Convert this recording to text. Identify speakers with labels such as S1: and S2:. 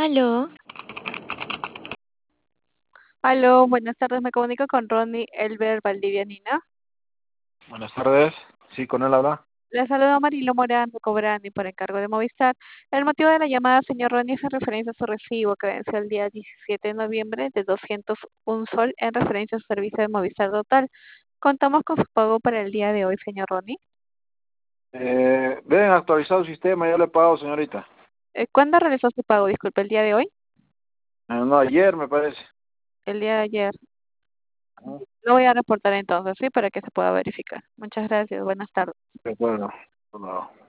S1: Aló,
S2: Aló, buenas tardes, me comunico con Ronnie Elber Valdivianina.
S3: Buenas tardes. Sí, con él habla.
S2: Le saludo Marilo Morán de Cobrani por encargo de Movistar. El motivo de la llamada, señor Ronnie, es en referencia a su recibo que venció el día 17 de noviembre de 201 sol en referencia a su servicio de Movistar Total. Contamos con su pago para el día de hoy, señor Ronnie.
S3: Deben actualizar el sistema, ya le he pagado, señorita.
S2: ¿Cuándo realizó su pago? Disculpe, ¿el día de hoy?
S3: No, ayer me parece.
S2: El día de ayer.
S3: Ah,
S2: Lo voy a reportar entonces, ¿sí? Para que se pueda verificar. Muchas gracias, buenas tardes.
S3: de acuerdo. Bueno.